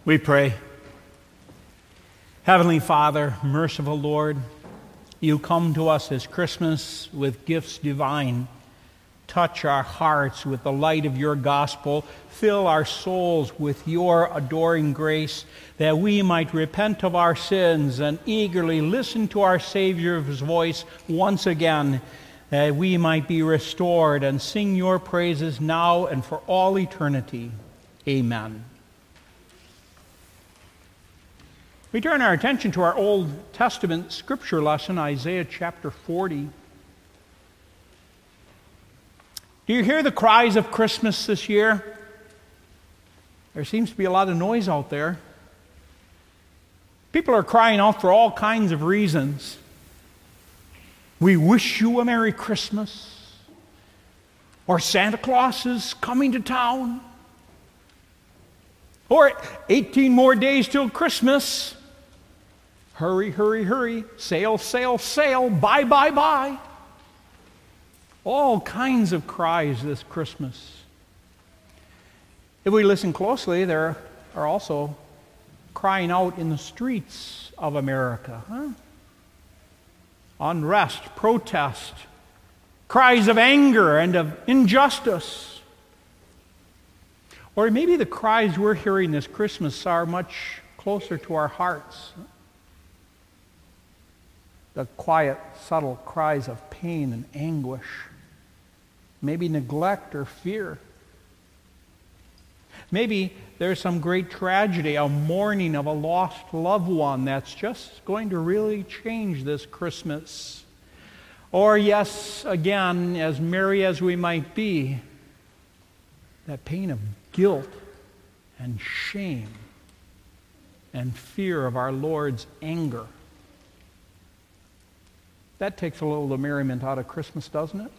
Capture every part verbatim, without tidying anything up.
We pray. Heavenly Father, merciful Lord, you come to us this Christmas with gifts divine. Touch our hearts with the light of your gospel. Fill our souls with your adoring grace, that we might repent of our sins and eagerly listen to our Savior's voice once again, that we might be restored and sing your praises now and for all eternity. Amen. We turn our attention to our Old Testament scripture lesson, Isaiah chapter forty. Do you hear the cries of Christmas this year? There seems to be a lot of noise out there. People are crying out for all kinds of reasons. We wish you a Merry Christmas. Or Santa Claus is coming to town. Or eighteen more days till Christmas. Hurry, hurry, hurry. Sail, sail, sail. Bye, bye, bye. All kinds of cries this Christmas. If we listen closely, there are also crying out in the streets of America. Huh? Unrest, protest, cries of anger and of injustice. Or maybe the cries we're hearing this Christmas are much closer to our hearts. The quiet, subtle cries of pain and anguish. Maybe neglect or fear. Maybe there's some great tragedy, a mourning of a lost loved one that's just going to really change this Christmas. Or yes, again, as merry as we might be, that pain of guilt and shame and fear of our Lord's anger. That takes a little of the merriment out of Christmas, doesn't it?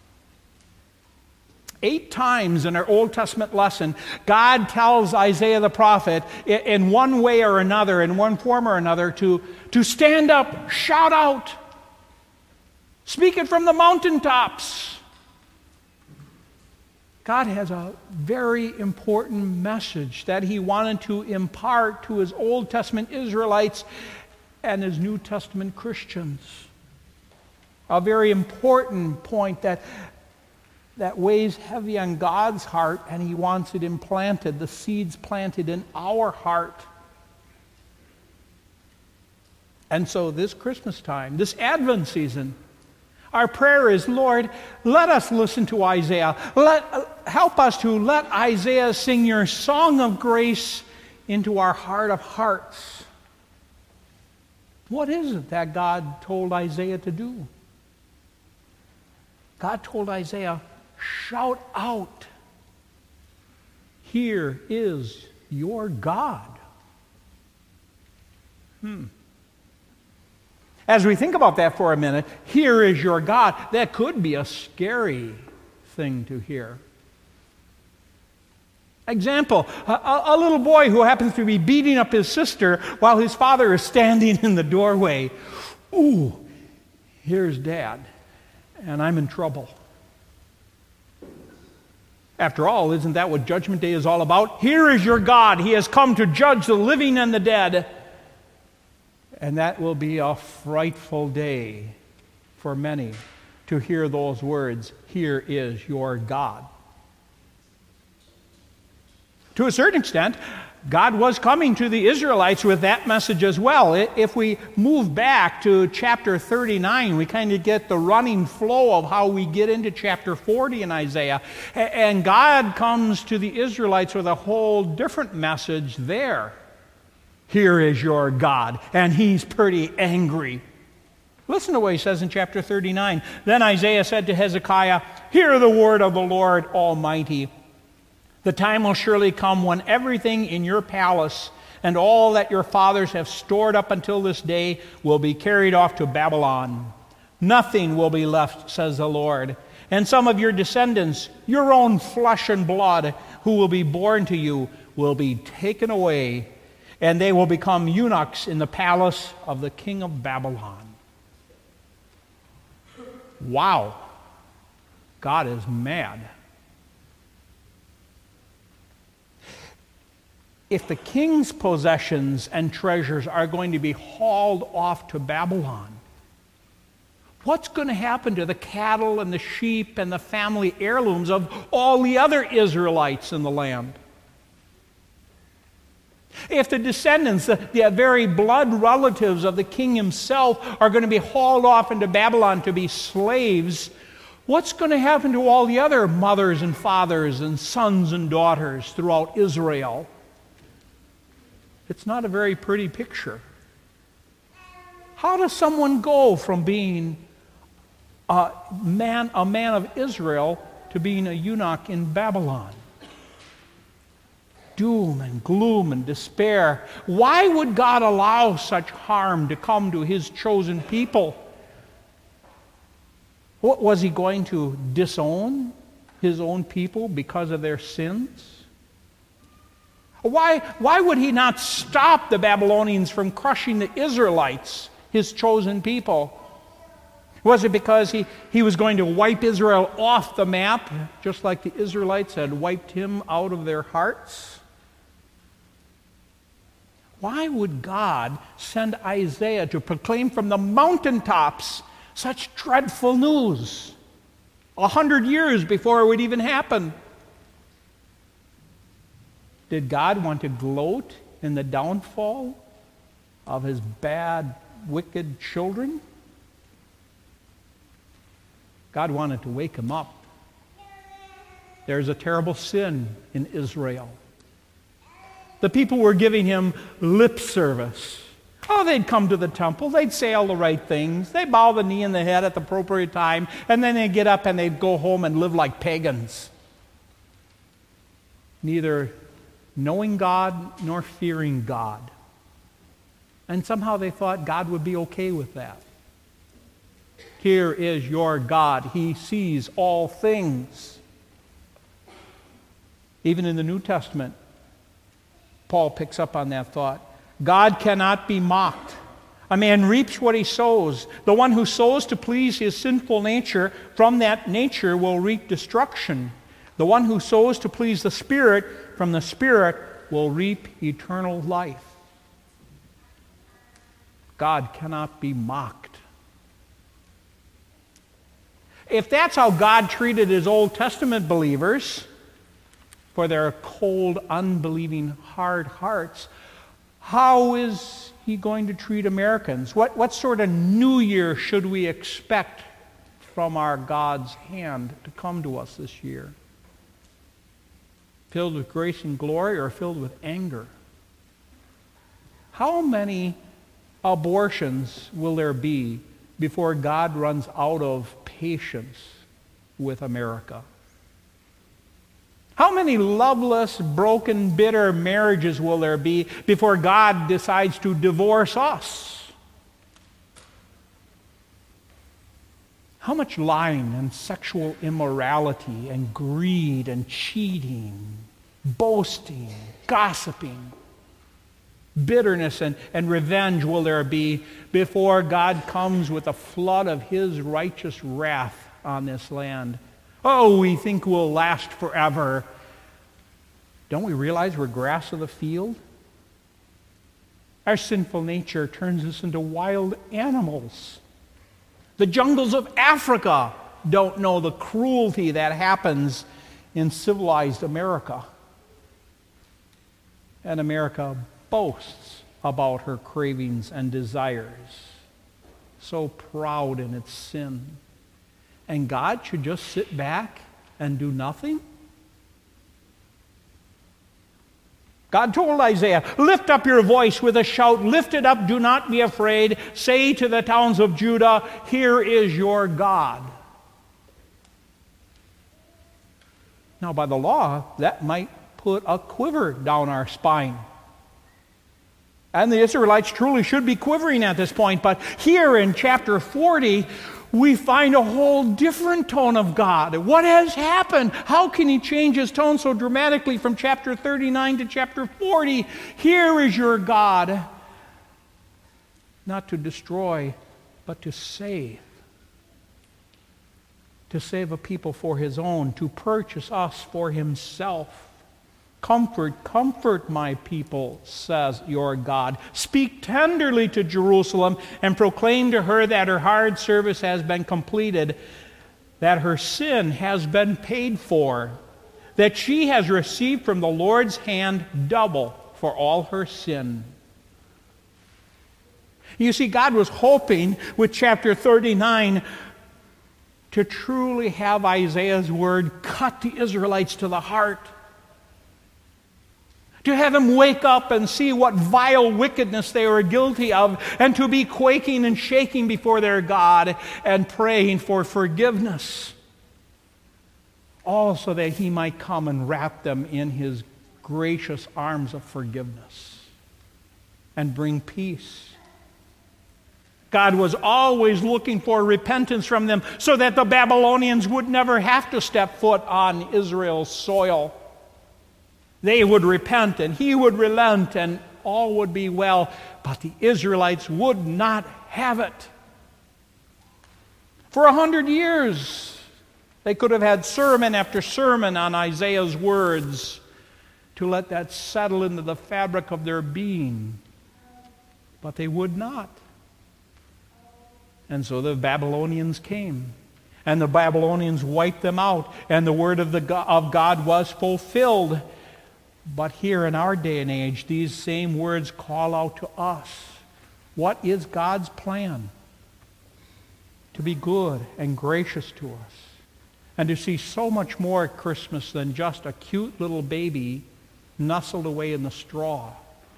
Eight times in our Old Testament lesson, God tells Isaiah the prophet, in one way or another, in one form or another, to, to stand up, shout out, speak it from the mountaintops. God has a very important message that he wanted to impart to his Old Testament Israelites and his New Testament Christians. A very important point that, that weighs heavy on God's heart, and he wants it implanted, the seeds planted in our heart. And so this Christmas time, this Advent season, our prayer is, Lord, let us listen to Isaiah. Let, uh, help us to let Isaiah sing your song of grace into our heart of hearts. What is it that God told Isaiah to do? God told Isaiah, shout out, here is your God. Hmm. As we think about that for a minute, here is your God, that could be a scary thing to hear. Example, a, a little boy who happens to be beating up his sister while his father is standing in the doorway. Ooh, here's Dad, and I'm in trouble. After all, isn't that what Judgment Day is all about? Here is your God. He has come to judge the living and the dead. And that will be a frightful day for many to hear those words, here is your God. To a certain extent, God was coming to the Israelites with that message as well. If we move back to chapter thirty-nine, we kind of get the running flow of how we get into chapter forty in Isaiah. And God comes to the Israelites with a whole different message there. Here is your God. And he's pretty angry. Listen to what he says in chapter thirty-nine. Then Isaiah said to Hezekiah, hear the word of the Lord Almighty. The time will surely come when everything in your palace and all that your fathers have stored up until this day will be carried off to Babylon. Nothing will be left, says the Lord. And some of your descendants, your own flesh and blood, who will be born to you, will be taken away, and they will become eunuchs in the palace of the king of Babylon. Wow. God is mad. if the king's possessions and treasures are going to be hauled off to Babylon, what's going to happen to the cattle and the sheep and the family heirlooms of all the other Israelites in the land? If the descendants, the, the very blood relatives of the king himself, are going to be hauled off into Babylon to be slaves, what's going to happen to all the other mothers and fathers and sons and daughters throughout Israel? It's not a very pretty picture. How does someone go from being a man, a man of Israel to being a eunuch in Babylon? Doom and gloom and despair. Why would God allow such harm to come to his chosen people? What, was he going to disown his own people because of their sins? Why, why would he not stop the Babylonians from crushing the Israelites, his chosen people? Was it because he, he was going to wipe Israel off the map, just like the Israelites had wiped him out of their hearts? Why would God send Isaiah to proclaim from the mountaintops such dreadful news a hundred years before it would even happen? Did God want to gloat in the downfall of his bad, wicked children? God wanted to wake him up. There's a terrible sin in Israel. The people were giving him lip service. Oh, they'd come to the temple, they'd say all the right things, they'd bow the knee and the head at the appropriate time, and then they'd get up and they'd go home and live like pagans. Neither knowing God nor fearing God. And somehow they thought God would be okay with that. Here is your God. He sees all things. Even in the New Testament, Paul picks up on that thought. God cannot be mocked. A man reaps what he sows. The one who sows to please his sinful nature, from that nature will reap destruction. The one who sows to please the Spirit, from the Spirit will reap eternal life. God cannot be mocked. If that's how God treated his Old Testament believers for their cold, unbelieving, hard hearts, how is he going to treat Americans? What, what sort of new year should we expect from our God's hand to come to us this year? Filled with grace and glory, or filled with anger? How many abortions will there be before God runs out of patience with America? How many loveless, broken, bitter marriages will there be before God decides to divorce us? How much lying and sexual immorality and greed and cheating, boasting, gossiping, bitterness and, and revenge will there be before God comes with a flood of his righteous wrath on this land? Oh, we think we'll last forever. Don't we realize we're grass of the field? Our sinful nature turns us into wild animals. The jungles of Africa don't know the cruelty that happens in civilized America. And America boasts about her cravings and desires, so proud in its sin. And God should just sit back and do nothing? God told Isaiah, lift up your voice with a shout, lift it up, do not be afraid. Say to the towns of Judah, here is your God. Now, by the law, that might put a quiver down our spine. And the Israelites truly should be quivering at this point. But here in chapter forty, we find a whole different tone of God. What has happened? How can he change his tone so dramatically from chapter thirty-nine to chapter forty? Here is your God, not to destroy, but to save. To save a people for his own, to purchase us for himself. Comfort, comfort my people, says your God. Speak tenderly to Jerusalem and proclaim to her that her hard service has been completed, that her sin has been paid for, that she has received from the Lord's hand double for all her sin. You see, God was hoping with chapter thirty-nine to truly have Isaiah's word cut the Israelites to the heart. To have them wake up and see what vile wickedness they were guilty of, and to be quaking and shaking before their God and praying for forgiveness. All so that he might come and wrap them in his gracious arms of forgiveness and bring peace. God was always looking for repentance from them so that the Babylonians would never have to step foot on Israel's soil. They would repent and he would relent and all would be well, but the Israelites would not have it. For a hundred years, they could have had sermon after sermon on Isaiah's words to let that settle into the fabric of their being, but they would not. And so the Babylonians came, and the Babylonians wiped them out, and the word of, the God, of God was fulfilled. But here in our day and age, these same words call out to us. What is God's plan? To be good and gracious to us, and to see so much more at Christmas than just a cute little baby nestled away in the straw.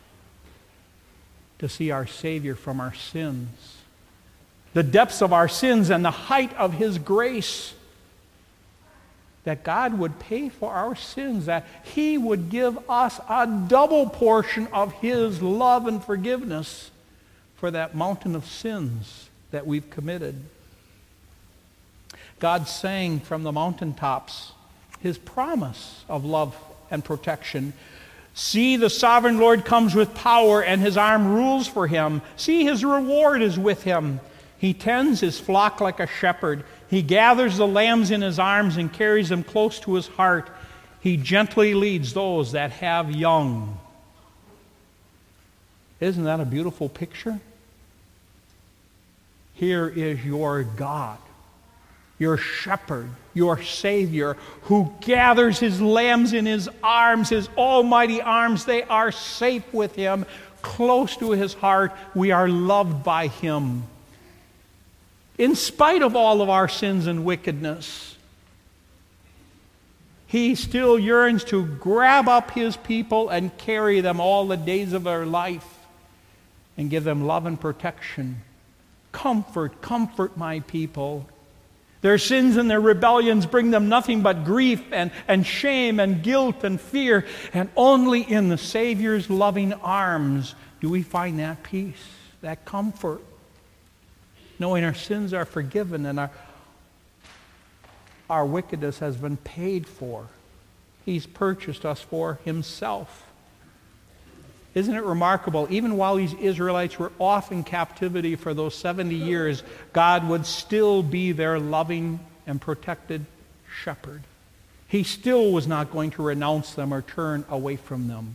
To see our Savior from our sins, the depths of our sins and the height of his grace, that God would pay for our sins, that he would give us a double portion of his love and forgiveness for that mountain of sins that we've committed. God sang from the mountaintops his promise of love and protection. See, the sovereign Lord comes with power, and his arm rules for him. See, his reward is with him. He tends his flock like a shepherd. He gathers the lambs in his arms and carries them close to his heart. He gently leads those that have young. Isn't that a beautiful picture? Here is your God, your shepherd, your Savior, who gathers his lambs in his arms, his almighty arms. They are safe with him, close to his heart. We are loved by him. In spite of all of our sins and wickedness, he still yearns to grab up his people and carry them all the days of their life and give them love and protection. Comfort, comfort my people. Their sins and their rebellions bring them nothing but grief and, and shame and guilt and fear, and only in the Savior's loving arms do we find that peace, that comfort, knowing our sins are forgiven and our, our wickedness has been paid for. He's purchased us for himself. Isn't it remarkable? Even while these Israelites were off in captivity for those seventy years, God would still be their loving and protected shepherd. He still was not going to renounce them or turn away from them.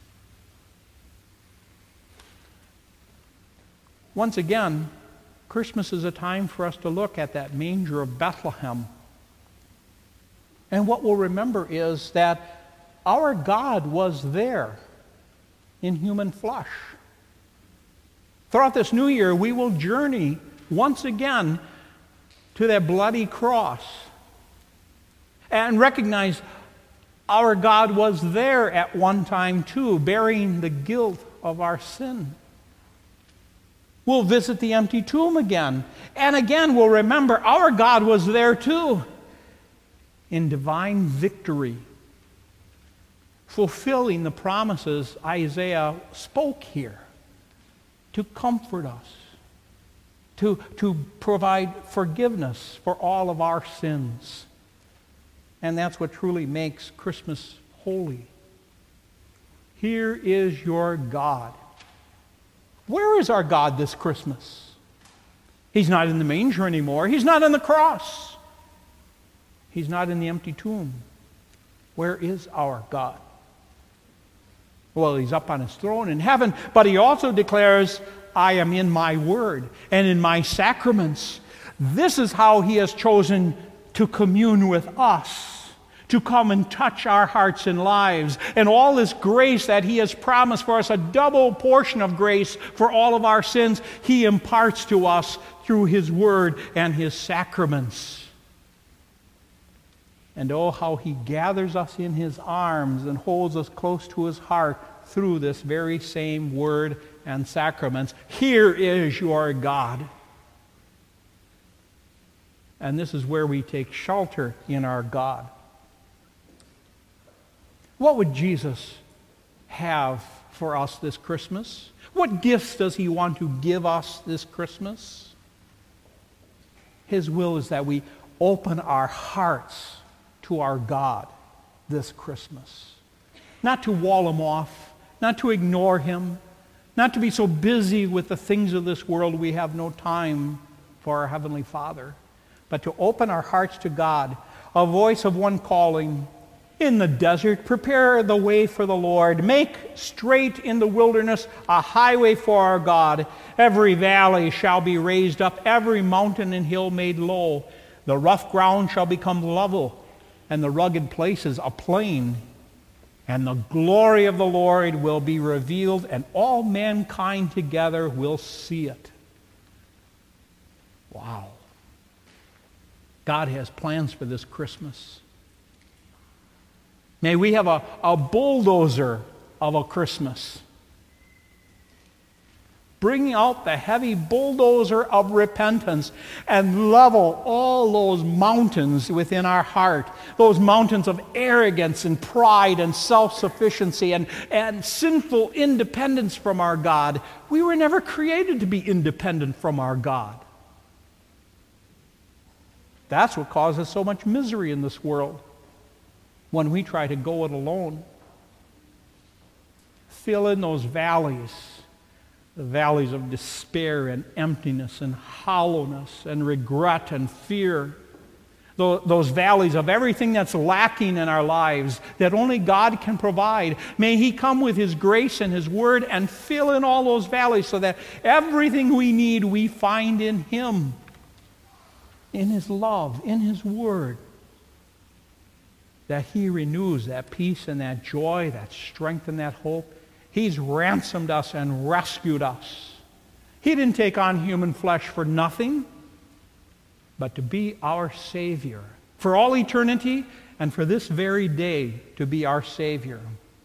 Once again, Christmas is a time for us to look at that manger of Bethlehem. And what we'll remember is that our God was there in human flesh. Throughout this new year, we will journey once again to that bloody cross and recognize our God was there at one time too, bearing the guilt of our sin. We'll visit the empty tomb again. And again, we'll remember our God was there too, in divine victory, fulfilling the promises Isaiah spoke here to comfort us, to, to provide forgiveness for all of our sins. And that's what truly makes Christmas holy. Here is your God. Where is our God this Christmas? He's not in the manger anymore. He's not on the cross. He's not in the empty tomb. Where is our God? Well, he's up on his throne in heaven, but he also declares, I am in my word and in my sacraments. This is how he has chosen to commune with us, to come and touch our hearts and lives. And all this grace that he has promised for us, a double portion of grace for all of our sins, he imparts to us through his word and his sacraments. And oh, how he gathers us in his arms and holds us close to his heart through this very same word and sacraments. Here is your God. And this is where we take shelter in our God. What would Jesus have for us this Christmas? What gifts does he want to give us this Christmas? His will is that we open our hearts to our God this Christmas. Not to wall him off, not to ignore him, not to be so busy with the things of this world we have no time for our Heavenly Father, but to open our hearts to God, a voice of one calling, in the desert, prepare the way for the Lord. Make straight in the wilderness a highway for our God. Every valley shall be raised up, every mountain and hill made low. The rough ground shall become level, and the rugged places a plain. And the glory of the Lord will be revealed, and all mankind together will see it. Wow. God has plans for this Christmas. May we have a, a bulldozer of a Christmas, bringing out the heavy bulldozer of repentance and level all those mountains within our heart, those mountains of arrogance and pride and self-sufficiency and, and sinful independence from our God. We were never created to be independent from our God. That's what causes so much misery in this world, when we try to go it alone. Fill in those valleys, the valleys of despair and emptiness and hollowness and regret and fear, those valleys of everything that's lacking in our lives that only God can provide. May he come with his grace and his word and fill in all those valleys so that everything we need we find in him, in his love, in his word. That he renews that peace and that joy, that strength and that hope. He's ransomed us and rescued us. He didn't take on human flesh for nothing, but to be our Savior. For all eternity and for this very day to be our Savior.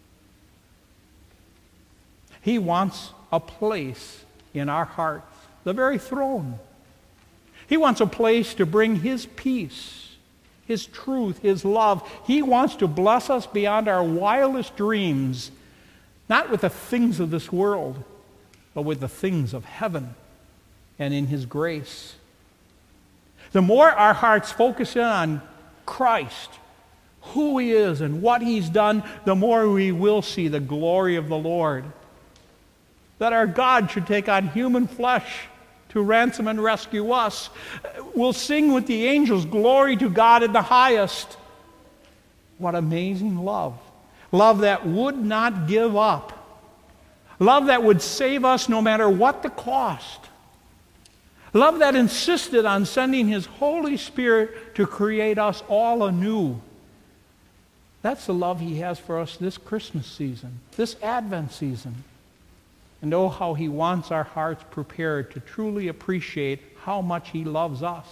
He wants a place in our hearts, the very throne. He wants a place to bring his peace, his truth, his love. He wants to bless us beyond our wildest dreams, not with the things of this world, but with the things of heaven and in his grace. The more our hearts focus in on Christ, who he is and what he's done, the more we will see the glory of the Lord. That our God should take on human flesh to ransom and rescue us. We'll sing with the angels, glory to God in the highest. What amazing love. Love that would not give up. Love that would save us no matter what the cost. Love that insisted on sending his Holy Spirit to create us all anew. That's the love he has for us this Christmas season, this Advent season. And oh, how he wants our hearts prepared to truly appreciate how much he loves us.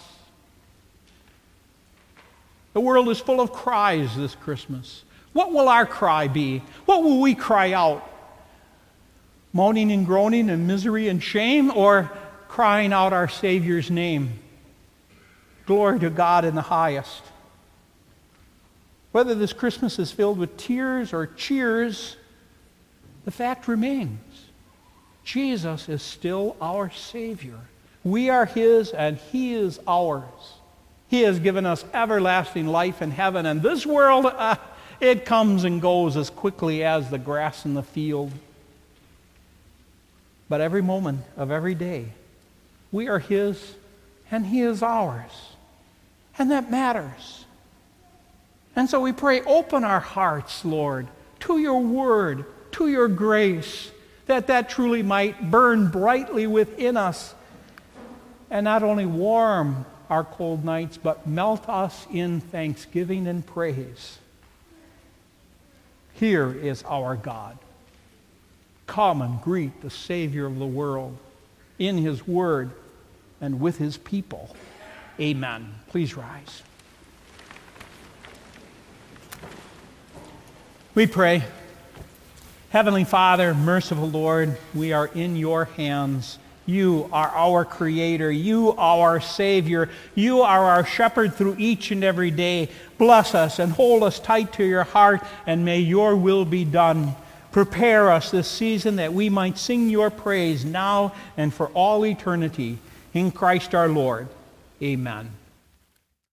The world is full of cries this Christmas. What will our cry be? What will we cry out? Moaning and groaning and misery and shame, or crying out our Savior's name? Glory to God in the highest. Whether this Christmas is filled with tears or cheers, the fact remains. Jesus is still our Savior. We are his and he is ours. He has given us everlasting life in heaven, and this world, uh, it comes and goes as quickly as the grass in the field. But every moment of every day, we are his and he is ours. And that matters. And so we pray, open our hearts, Lord, to your word, to your grace, that that truly might burn brightly within us and not only warm our cold nights, but melt us in thanksgiving and praise. Here is our God. Come and greet the Savior of the world in his word and with his people. Amen. Please rise. We pray. Heavenly Father, merciful Lord, we are in your hands. You are our Creator. You are our Savior. You are our shepherd through each and every day. Bless us and hold us tight to your heart, and may your will be done. Prepare us this season that we might sing your praise now and for all eternity. In Christ our Lord. Amen.